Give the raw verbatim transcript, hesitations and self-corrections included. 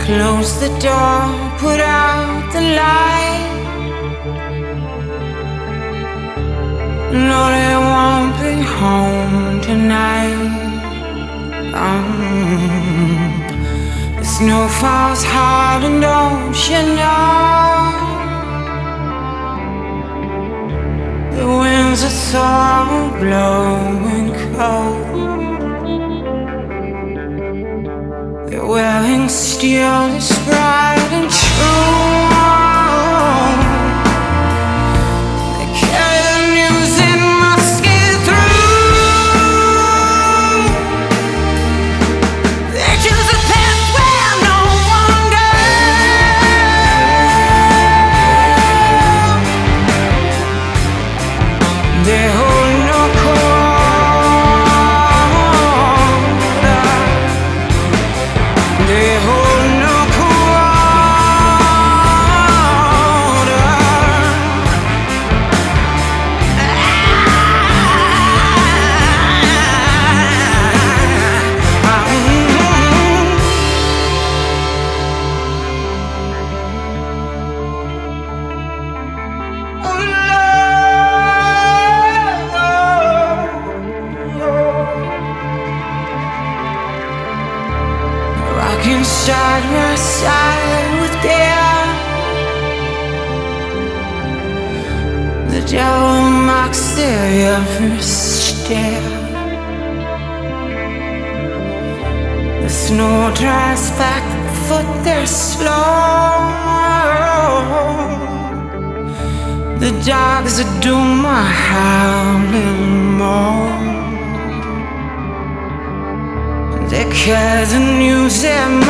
Close the door, put out the light. No, they won't be home tonight. um, The snow falls hard and don't you know the winds are so blowing cold. They're wearing steel that's bright and true. They carry the news and must get through. They choose a path where no one goes. They hold no quota. They hold no quota. Rocking side by side with death, the devil mocks their every step. The snow drives back the foot they're slow. The dogs that do my howling more. They carry the news that